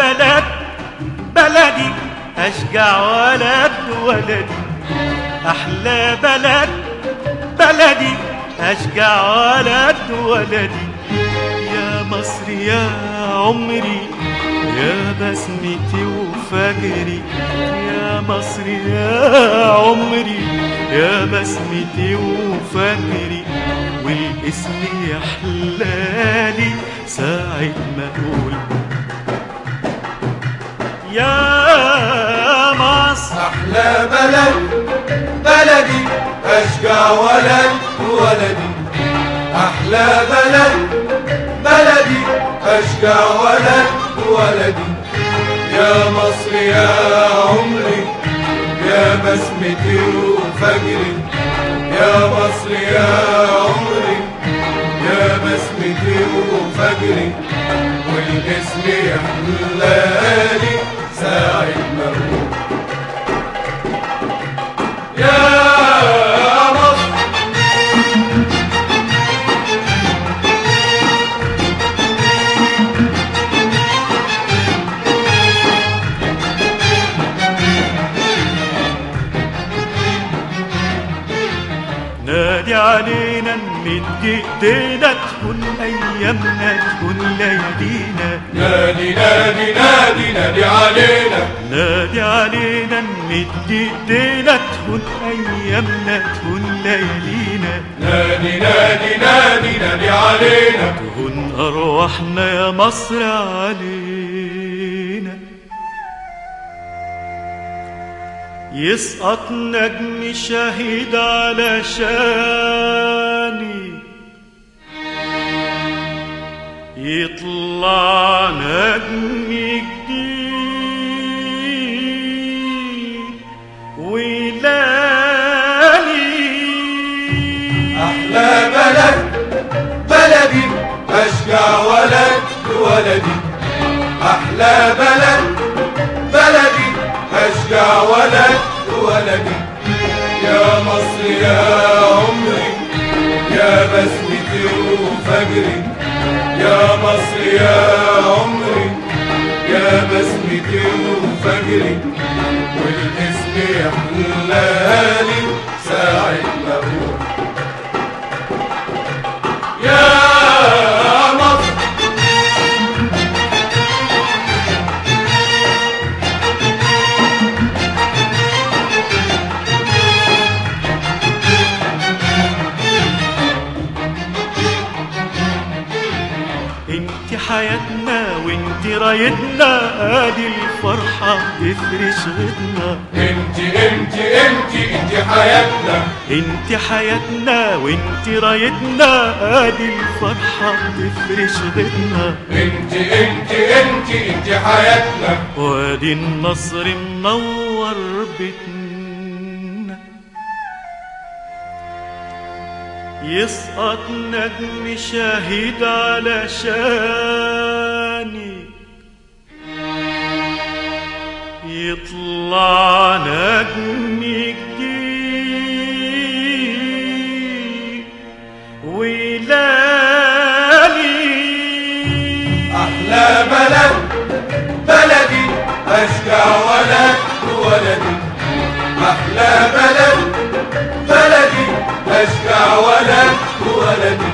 بلد بلدي أشجع ولد ولدي، أحلى بلد بلدي أشجع ولد ولدي. يا مصر يا عمري يا بسمتي وفجري، يا مصر يا عمري يا بسمتي وفجري، والاسم يحلالي ساعة ما أقول يا مصر. أحلى بلد بلدي أشجع ولد ولدي، أحلى بلد بلدي أشجع ولد ولدي. يا مصر يا عمري يا بسمتي وفجري، يا مصر يا عمري يا بسمتي وفجري، والاسم يحلالي ساعة ما أقول يا مصر. نادي علينا نمد ايدينا، تكون ايامنا تكون ليالينا. نادي نادي نادي نادي علينا، نادي علينا نمد ايدينا، تكون ايامنا تكون ليالينا. نادي نادي نادي نادي علينا، تهون ارواحنا يا مصر علينا. يسقط نجم شهيد على شاني، يطلع نجم جديد ويلالي. أحلى بلد بلدي أشجع ولد ولدي، أحلى بلد بلدي أشجع ولد ولدي. يا مصر يا عمري يا بسمتي وفجري، يا مصر يا عمري يا بسمتي وفجري، والاسم يحلالي ساعة ما أقول يا مصر. انت حياتنا وانت رايتنا، ادي الفرحة تفرش غدنا. انت حياتنا، انت حياتنا وانت رايتنا، ادي الفرحة تفرش غدنا. انت حياتنا، وادي النصر منور بيتنا. يسقط نجم شهيد على شاني، يطلع نجم جديد ويلالي. أحلى بلد بلدي أشجع ولد ولدي، أحلى بلد بلدي أشجع ولد ولدي.